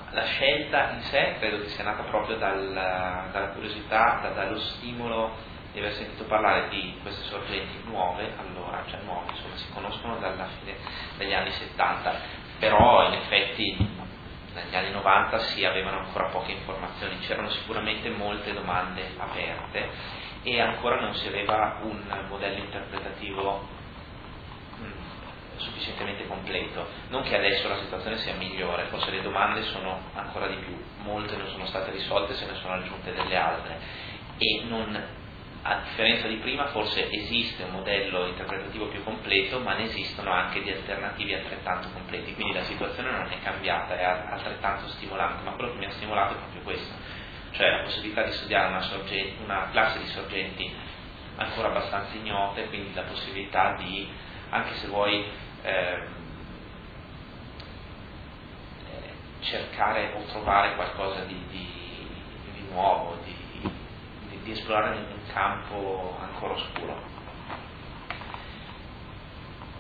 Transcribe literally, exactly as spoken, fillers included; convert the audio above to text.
la scelta in sé credo che sia nata proprio dal, dalla curiosità, da, dallo stimolo di aver sentito parlare di queste sorgenti nuove, allora, cioè nuove, insomma, si conoscono dalla fine degli anni settanta, però in effetti negli anni novanta si avevano ancora poche informazioni, c'erano sicuramente molte domande aperte e ancora non si aveva un modello interpretativo mh, sufficientemente completo. Non che adesso la situazione sia migliore, forse le domande sono ancora di più, molte non sono state risolte, se ne sono aggiunte delle altre e non, a differenza di prima, forse esiste un modello interpretativo più completo, ma ne esistono anche di alternativi altrettanto completi, quindi la situazione non è cambiata, è altrettanto stimolante, ma quello che mi ha stimolato è proprio questo, cioè la possibilità di studiare una, sorgente, una classe di sorgenti ancora abbastanza ignote, quindi la possibilità di, anche se vuoi, ehm, eh, cercare o trovare qualcosa di, di, di nuovo, di, di, di esplorare un campo ancora oscuro.